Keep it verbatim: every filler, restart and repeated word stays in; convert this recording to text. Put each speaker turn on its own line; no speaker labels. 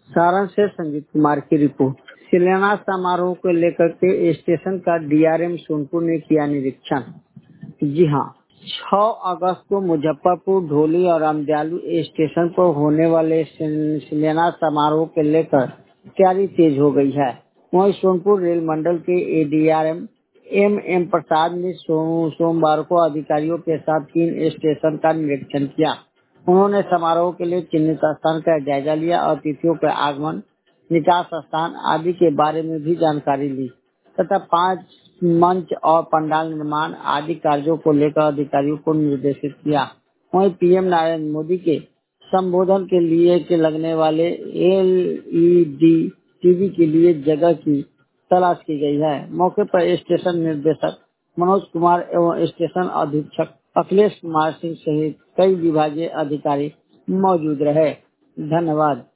सारण से संजीत कुमार की रिपोर्ट। शिलान्यास समारोह को लेकर के स्टेशन का डीआरएम सोनपुर ने किया निरीक्षण। जी हाँ, छह अगस्त को मुजफ्फरपुर, ढोली और अमदयालु स्टेशन पर होने वाले शिलान्यास समारोह को लेकर तैयारी तेज हो गई है। वहीं सोनपुर रेल मंडल के एडीआरएम एम एम प्रसाद ने सो, सोमवार को अधिकारियों के साथ तीन स्टेशन का निरीक्षण किया। उन्होंने समारोह के लिए चिन्हित स्थान का जायजा लिया और अतिथियों के आगमन, निकास स्थान आदि के बारे में भी जानकारी ली तथा पांच मंच और पंडाल निर्माण आदि कार्यों को लेकर अधिकारियों को निर्देशित किया। वहीं पीएम नरेंद्र मोदी के संबोधन के लिए के लगने वाले एलईडी टीवी के लिए जगह की तलाश की गई है। मौके पर स्टेशन निर्देशक मनोज कुमार एवं स्टेशन अधीक्षक अखिलेश कुमार सिंह सहित कई विभागीय अधिकारी मौजूद रहे। धन्यवाद।